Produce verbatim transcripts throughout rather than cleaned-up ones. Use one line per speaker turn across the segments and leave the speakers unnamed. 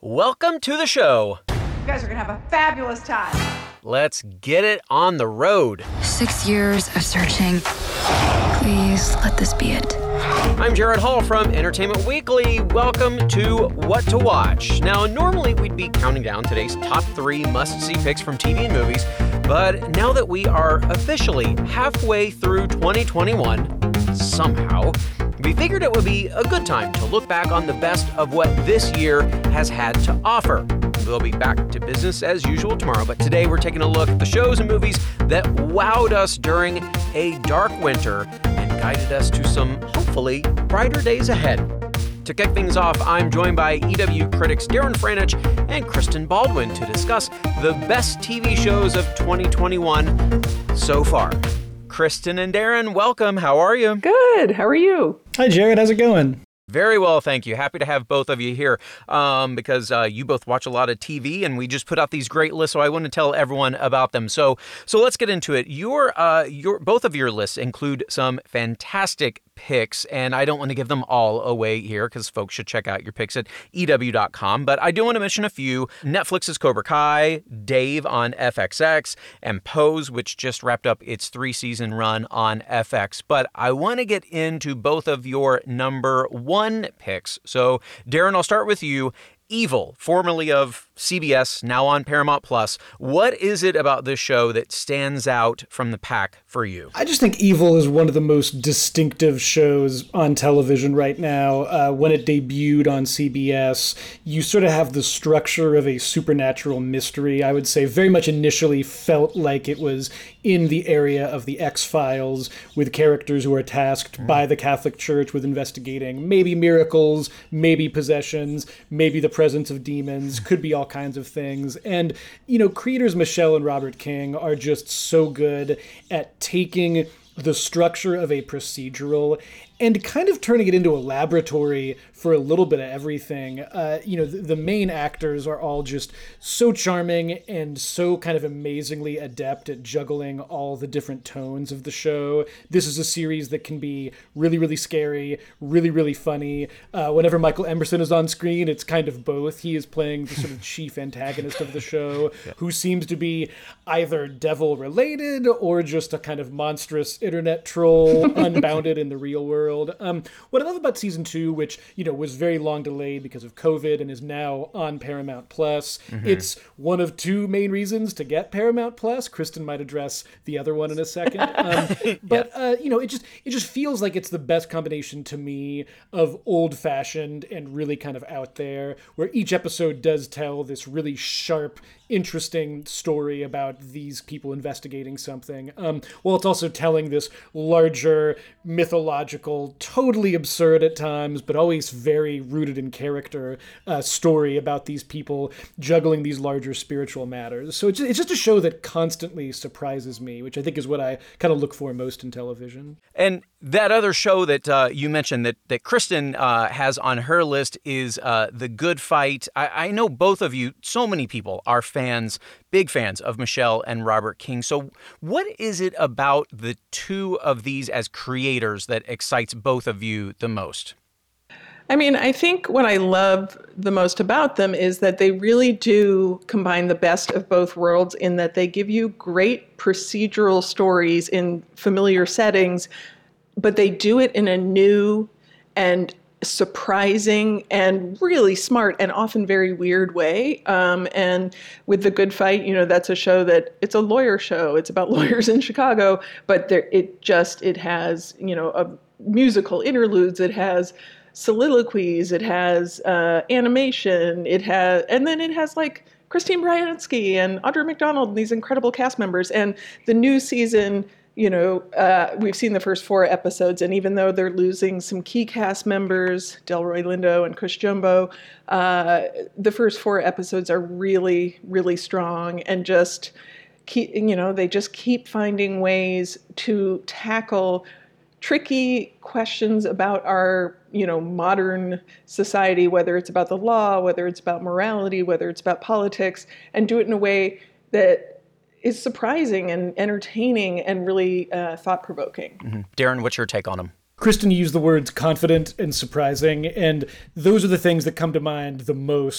welcome to the show.
You guys are going to have a fabulous time.
Let's get it on the road.
Six years of searching. Please let this be it.
I'm Jared Hall from Entertainment Weekly. Welcome to What to Watch. Now, normally we'd be counting down today's top three must-see picks from T V and movies, but now that we are officially halfway through twenty twenty-one, somehow, we figured it would be a good time to look back on the best of what this year has had to offer. We'll be back to business as usual tomorrow, but today we're taking a look at the shows and movies that wowed us during a dark winter and guided us to some, hopefully, brighter days ahead. To kick things off, I'm joined by E W critics Darren Franich and Kristen Baldwin to discuss the best T V shows of twenty twenty-one so far. Kristen and Darren, welcome. How are you?
Good. How are you?
Hi, Jared. How's it going?
Very well, thank you. Happy to have both of you here um, because uh, you both watch a lot of T V, and we just put out these great lists, so I want to tell everyone about them. So, so let's get into it. Your, uh, your, both of your lists include some fantastic picks, and I don't want to give them all away here because folks should check out your picks at E W dot com, but I do want to mention a few. Netflix's Cobra Kai, Dave on F X X, and Pose, which just wrapped up its three-season run on F X. But I want to get into both of your number one picks. So, Darren, I'll start with you. Evil, formerly of C B S, now on Paramount Plus. What is it about this show that stands out from the pack for you?
I just think Evil is one of the most distinctive shows on television right now. Uh, when it debuted on C B S, you sort of have the structure of a supernatural mystery. I would say very much initially felt like it was in the area of the X-Files, with characters who are tasked mm. by the Catholic Church with investigating maybe miracles, maybe possessions, maybe the presence of demons, could be all kinds of things. And, you know, creators Michelle and Robert King are just so good at taking the structure of a procedural and kind of turning it into a laboratory for a little bit of everything. Uh, you know, the, the main actors are all just so charming and so kind of amazingly adept at juggling all the different tones of the show. This is a series that can be really, really scary, really, really funny. Uh, whenever Michael Emerson is on screen, it's kind of both. He is playing the sort of chief antagonist of the show, yeah. who seems to be either devil-related or just a kind of monstrous internet troll, unbounded in the real world. Um, what I love about season two, which, you know, was very long delayed because of COVID and is now on Paramount Plus. Mm-hmm. It's one of two main reasons to get Paramount Plus. Kristen might address the other one in a second. Um, but, yeah. uh, you know, it just it just feels like it's the best combination to me of old-fashioned and really kind of out there, where each episode does tell this really sharp, interesting story about these people investigating something. Um, while it's also telling this larger, mythological, totally absurd at times, but always very rooted in character uh, story about these people juggling these larger spiritual matters. So it's, it's just a show that constantly surprises me, which I think is what I kind of look for most in television.
And that other show that uh, you mentioned that, that Kristen uh, has on her list is uh, The Good Fight. I, I know both of you, so many people are fans, big fans of Michelle and Robert King. So what is it about the two of these as creators that excites both of you the most?
I mean, I think what I love the most about them is that they really do combine the best of both worlds in that they give you great procedural stories in familiar settings, but they do it in a new and surprising and really smart and often very weird way. Um, and with The Good Fight, you know, that's a show that it's a lawyer show. It's about lawyers in Chicago, but there, it just, it has, you know, a musical interludes. It has soliloquies. It has uh, animation. It has, and then it has like Christine Baranski and Audra McDonald and these incredible cast members. And the new season, you know, uh, we've seen the first four episodes, and even though they're losing some key cast members, Delroy Lindo and Chris Jumbo, uh, the first four episodes are really, really strong and just keep, you know, they just keep finding ways to tackle tricky questions about our, you know, modern society, whether it's about the law, whether it's about morality, whether it's about politics, and do it in a way that is surprising and entertaining and really uh, thought-provoking.
Mm-hmm. Darren, what's your take on them?
Kristen used the words confident and surprising, and those are the things that come to mind the most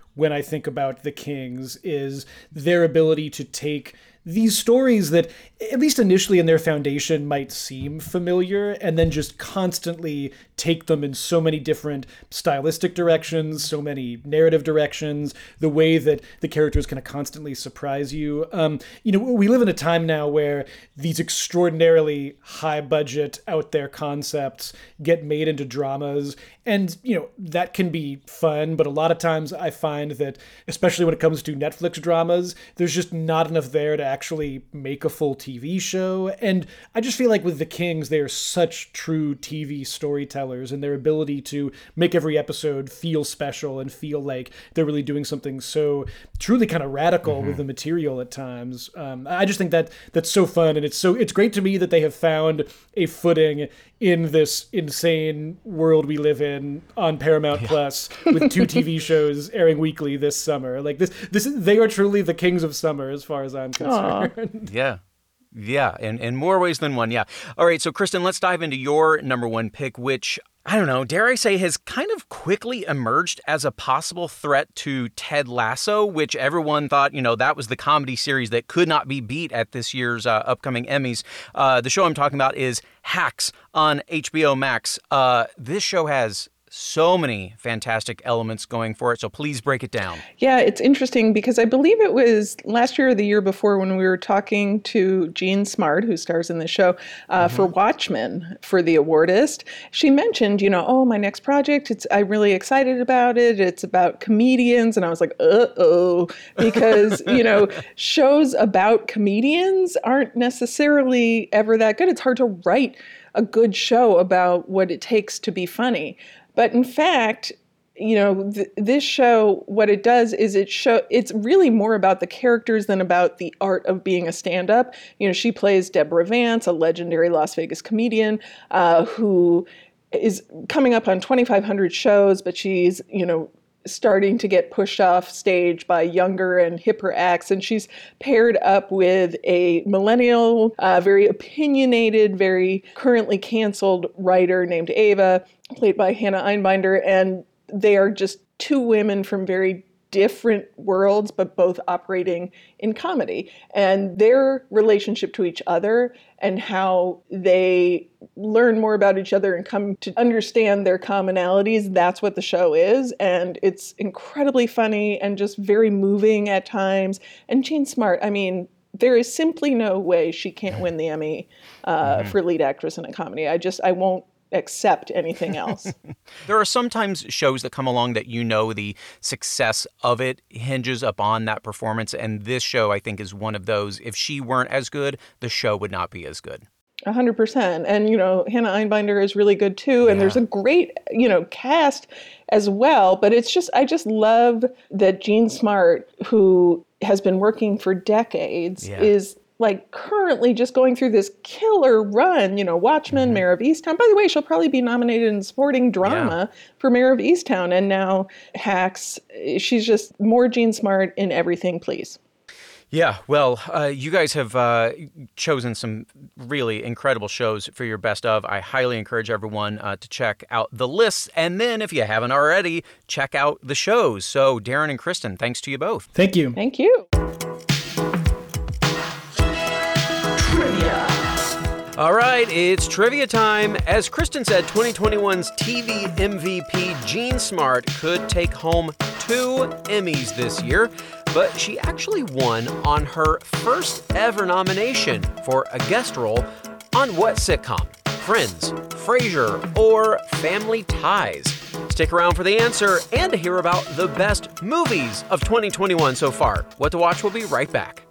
when I think about The Kings is their ability to take these stories that, at least initially in their foundation, might seem familiar, and then just constantly take them in so many different stylistic directions, so many narrative directions, the way that the characters kind of constantly surprise you. Um, you know, we live in a time now where these extraordinarily high-budget, out-there concepts get made into dramas, and, you know, that can be fun, but a lot of times I find that, especially when it comes to Netflix dramas, there's just not enough there to actually make a full T V show. And I just feel like with The Kings, they are such true T V storytellers, and their ability to make every episode feel special and feel like they're really doing something so truly kind of radical mm-hmm. with the material at times. Um, I just think that that's so fun, and it's so it's great to me that they have found a footing in this insane world we live in on Paramount yeah. Plus with two T V shows airing weekly this summer. Like this, this is, they are truly the kings of summer as far as I'm concerned.
Aww. Yeah. Yeah, in, in more ways than one, yeah. All right, so Kristen, let's dive into your number one pick, which, I don't know, dare I say, has kind of quickly emerged as a possible threat to Ted Lasso, which everyone thought, you know, that was the comedy series that could not be beat at this year's uh, upcoming Emmys. Uh, the show I'm talking about is Hacks on H B O Max. Uh, this show has so many fantastic elements going for it, so please break it down.
Yeah, it's interesting because I believe it was last year or the year before when we were talking to Jean Smart, who stars in the show, uh, mm-hmm. for Watchmen for the Awardist. She mentioned, you know, oh, my next project, it's I'm really excited about it. It's about comedians. And I was like, uh-oh, because, you know, shows about comedians aren't necessarily ever that good. It's hard to write a good show about what it takes to be funny. But in fact, you know, th- this show, what it does is it show it's really more about the characters than about the art of being a stand-up. You know, she plays Deborah Vance, a legendary Las Vegas comedian uh, who is coming up on twenty-five hundred shows, but she's, you know, starting to get pushed off stage by younger and hipper acts. And she's paired up with a millennial, uh, very opinionated, very currently canceled writer named Ava, played by Hannah Einbinder. And they are just two women from very different worlds, but both operating in comedy. And their relationship to each other and how they learn more about each other and come to understand their commonalities, that's what the show is. And it's incredibly funny and just very moving at times. And Jean Smart, I mean, there is simply no way she can't win the Emmy uh, mm-hmm. for lead actress in a comedy. I just, I won't accept anything else.
There are sometimes shows that come along that you know the success of it hinges upon that performance, and this show, I think, is one of those. If she weren't as good, the show would not be as good.
A hundred percent. And, you know, Hannah Einbinder is really good too. And yeah. there's a great, you know, cast as well. But it's just, I just love that Jean Smart, who has been working for decades, yeah. is like currently just going through this killer run, you know, Watchmen, mm-hmm. Mare of Easttown. By the way, she'll probably be nominated in supporting drama yeah. for Mare of Easttown. And now Hacks, she's just more Jean Smart in everything, please.
Yeah, well, uh, you guys have uh, chosen some really incredible shows for your best of. I highly encourage everyone uh, to check out the lists. And then if you haven't already, check out the shows. So Darren and Kristen, thanks to you both.
Thank you.
Thank you.
All right, it's trivia time. As Kristen said, twenty twenty-one's T V M V P Jean Smart could take home two Emmys this year, but she actually won on her first ever nomination for a guest role on what sitcom? Friends, Frasier, or Family Ties? Stick around for the answer and to hear about the best movies of twenty twenty-one so far. What to Watch will be right back.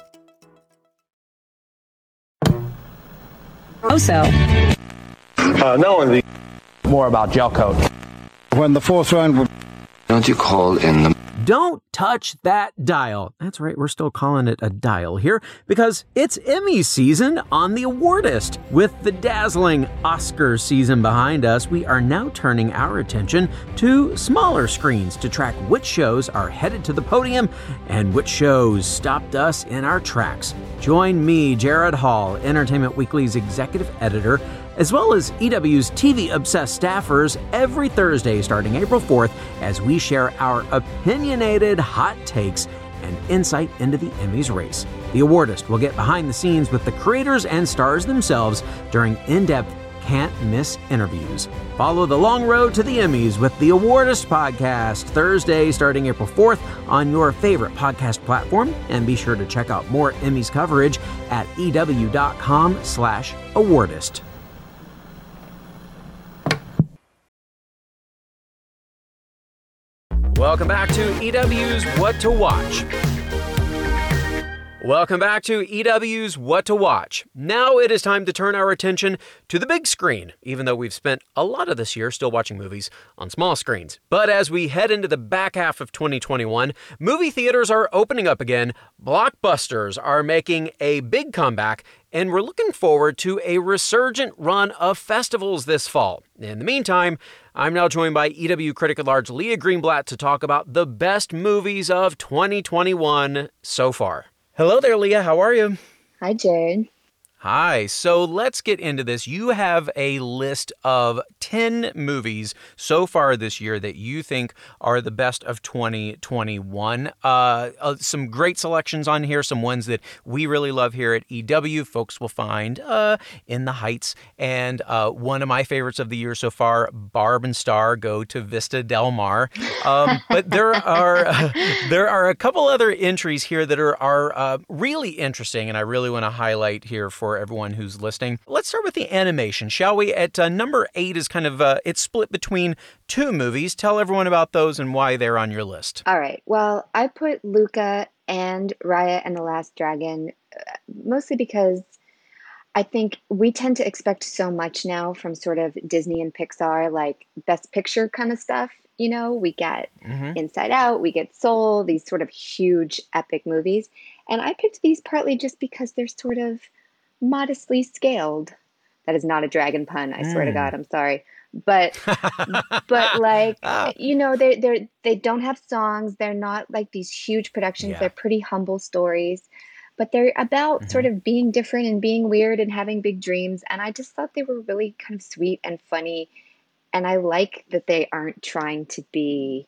Also,
uh, no, the
more about gel coat.
When the fourth round would.
Don't you call in the.
Don't touch that dial. That's right, we're still calling it a dial here because it's Emmy season on The Awardist. With the dazzling Oscar season behind us, we are now turning our attention to smaller screens to track which shows are headed to the podium and which shows stopped us in our tracks. Join me, Jared Hall, Entertainment Weekly's executive editor, as well as E W's T V-obsessed staffers every Thursday starting April fourth as we share our opinionated hot takes and insight into the Emmys race. The Awardist will get behind the scenes with the creators and stars themselves during in-depth, can't-miss interviews. Follow the long road to the Emmys with the Awardist podcast Thursday starting April fourth on your favorite podcast platform, and be sure to check out more Emmys coverage at ew.com slash awardist. Welcome back to E W's What to Watch. Welcome back to E W's What to Watch. Now it is time to turn our attention to the big screen, even though we've spent a lot of this year still watching movies on small screens. But as we head into the back half of twenty twenty-one, movie theaters are opening up again, blockbusters are making a big comeback, and we're looking forward to a resurgent run of festivals this fall. In the meantime, I'm now joined by E W critic at large Leah Greenblatt to talk about the best movies of twenty twenty-one so far. Hello there, Leah. How are you?
Hi, Jared.
Hi. So let's get into this. You have a list of ten movies so far this year that you think are the best of twenty twenty-one. Uh, uh, some great selections on here, some ones that we really love here at E W. Folks will find uh, In the Heights. And uh, one of my favorites of the year so far, Barb and Star go to Vista Del Mar. Um, but there are uh, there are a couple other entries here that are, are uh, really interesting, and I really want to highlight here for everyone who's listening. Let's start with the animation, shall we? At uh, number eight is kind of, uh, it's split between two movies. Tell everyone about those and why they're on your list.
All right. Well, I put Luca and Raya and the Last Dragon, uh, mostly because I think we tend to expect so much now from sort of Disney and Pixar, like Best Picture kind of stuff. You know, we get mm-hmm. Inside Out, we get Soul, these sort of huge epic movies. And I picked these partly just because they're sort of modestly scaled. That is not a dragon pun. I mm. swear to God, I'm sorry. But, but like, ah. you know, they they they don't have songs. They're not like these huge productions. Yeah. They're pretty humble stories, but they're about mm-hmm. sort of being different and being weird and having big dreams. And I just thought they were really kind of sweet and funny. And I like that they aren't trying to be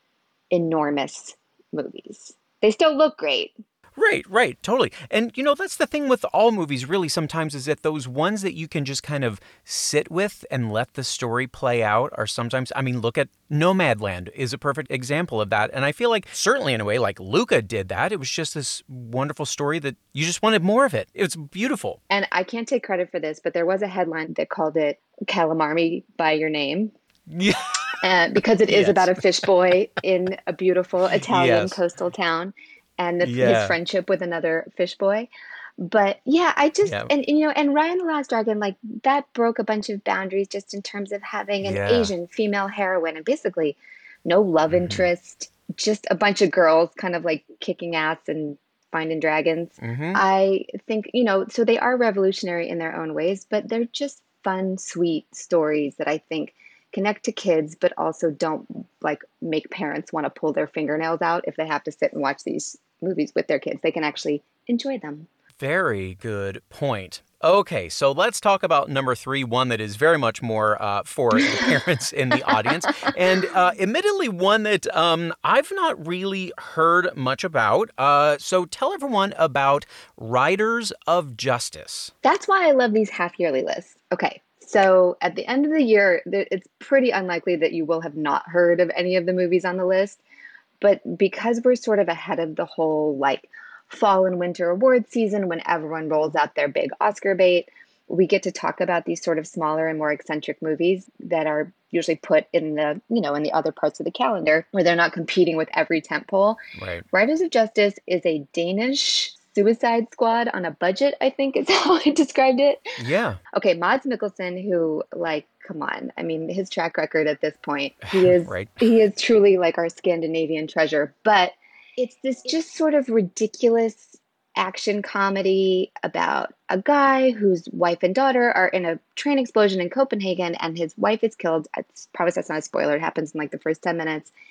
enormous movies. They still look great.
Right, right, totally. And, you know, that's the thing with all movies really sometimes is that those ones that you can just kind of sit with and let the story play out are sometimes, I mean, look at Nomadland is a perfect example of that. And I feel like certainly in a way like Luca did that. It was just this wonderful story that you just wanted more of it. It was beautiful.
And I can't take credit for this, but there was a headline that called it Calamari by Your Name. Yeah. Uh, because it is yes. about a fish boy in a beautiful Italian yes. coastal town. And the, yeah. his friendship with another fish boy. But yeah, I just, yeah. and, and you know, and Raya and the Last Dragon, like that broke a bunch of boundaries just in terms of having an yeah. Asian female heroine and basically no love mm-hmm. interest, just a bunch of girls kind of like kicking ass and finding dragons. Mm-hmm. I think, you know, so they are revolutionary in their own ways, but they're just fun, sweet stories that I think connect to kids, but also don't like make parents want to pull their fingernails out if they have to sit and watch these movies with their kids. They can actually enjoy them.
Very good point. Okay, so let's talk about number three, one that is very much more uh, for the parents in the audience. And uh, admittedly, one that um, I've not really heard much about. Uh, so tell everyone about Riders of Justice.
That's why I love these half-yearly lists. Okay. So at the end of the year, it's pretty unlikely that you will have not heard of any of the movies on the list. But because we're sort of ahead of the whole like fall and winter award season when everyone rolls out their big Oscar bait, we get to talk about these sort of smaller and more eccentric movies that are usually put in the, you know, in the other parts of the calendar where they're not competing with every tentpole. Right. Riders of Justice is a Danish Suicide Squad on a budget, I think is how I described it.
Yeah.
Okay, Mads Mikkelsen, who, like, come on. I mean, his track record at this point, he is right. he is truly like our Scandinavian treasure. But it's this just sort of ridiculous action comedy about a guy whose wife and daughter are in a train explosion in Copenhagen, and his wife is killed. It's probably that's not a spoiler. It happens in like the first ten minutes.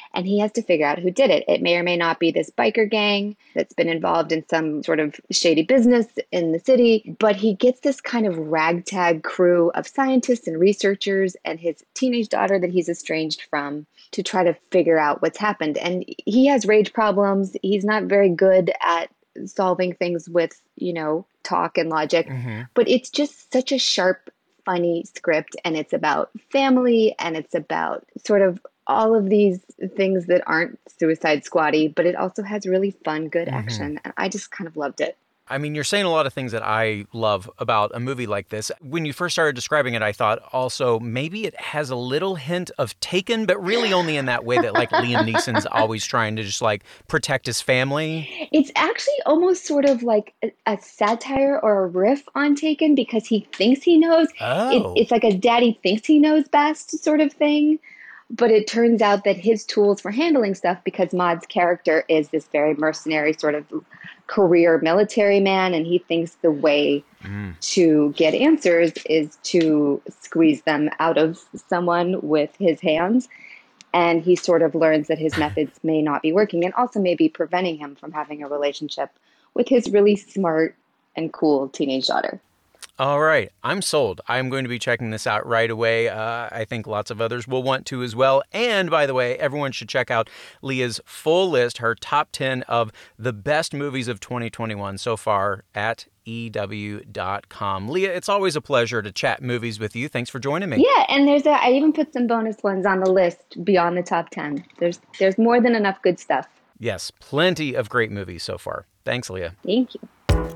and he has to figure out who did it. It may or may not be this biker gang that's been involved in some sort of shady business in the city, but he gets this kind of ragtag crew of scientists and researchers and his teenage daughter that he's estranged from to try to figure out what's happened. And he has rage problems. He's not very good at solving things with, you know, talk and logic, mm-hmm. but it's just such a sharp, funny script, and it's about family, and it's about sort of all of these things that aren't Suicide Squad-y, but it also has really fun, good mm-hmm. action, and I just kind of loved it.
I mean, you're saying a lot of things that I love about a movie like this. When you first started describing it, I thought also maybe it has a little hint of Taken, but really only in that way that like Liam Neeson's always trying to just like protect his family.
It's actually almost sort of like a, a satire or a riff on Taken because he thinks he knows.
Oh.
It, it's like a daddy thinks he knows best sort of thing. But it turns out that his tools for handling stuff, because Maud's character is this very mercenary sort of career military man, and he thinks the way mm. to get answers is to squeeze them out of someone with his hands. And he sort of learns that his methods may not be working and also may be preventing him from having a relationship with his really smart and cool teenage daughter.
All right. I'm sold. I'm going to be checking this out right away. Uh, I think lots of others will want to as well. And by the way, everyone should check out Leah's full list, her top ten of the best movies of twenty twenty-one so far at E W dot com. Leah, it's always a pleasure to chat movies with you. Thanks for joining me.
Yeah, and there's a, I even put some bonus ones on the list beyond the top ten. There's there's more than enough good stuff.
Yes, plenty of great movies so far. Thanks, Leah.
Thank you.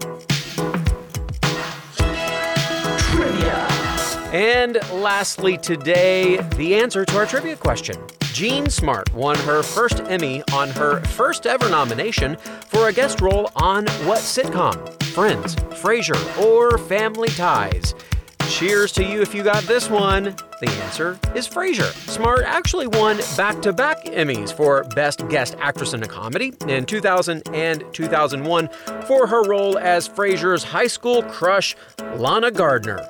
And lastly today, the answer to our trivia question. Jean Smart won her first Emmy on her first ever nomination for a guest role on what sitcom? Friends, Frasier, or Family Ties? Cheers to you if you got this one. The answer is Frasier. Smart actually won back-to-back Emmys for Best Guest Actress in a Comedy in two thousand and two thousand one for her role as Frasier's high school crush, Lana Gardner.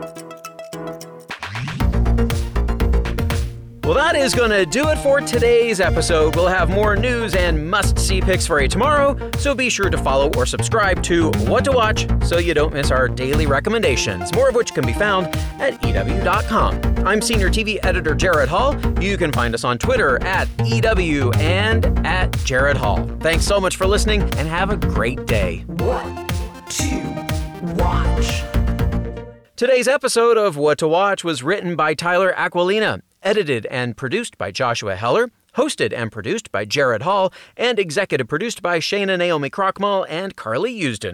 Well, that is going to do it for today's episode. We'll have more news and must-see picks for you tomorrow, so be sure to follow or subscribe to What to Watch so you don't miss our daily recommendations, more of which can be found at E W dot com. I'm Senior T V Editor Jared Hall. You can find us on Twitter at E W and at Jared Hall. Thanks so much for listening, and have a great day.
What to Watch?
Today's episode of What to Watch was written by Tyler Aquilina, edited and produced by Joshua Heller, hosted and produced by Jared Hall, and executive produced by Shana Naomi Krochmal and Carly Usden.